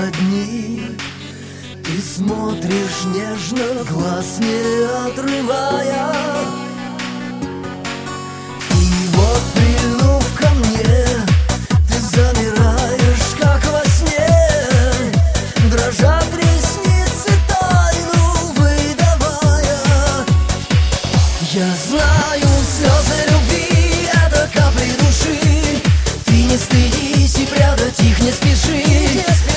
дни. Ты смотришь нежно, глаз не отрывая. И вот, прильнув ко мне, ты замираешь, как во сне. Дрожат ресницы, тайну выдавая. Я знаю, слезы любви — это капли души. Ты не стыдись и прятать их не спеши.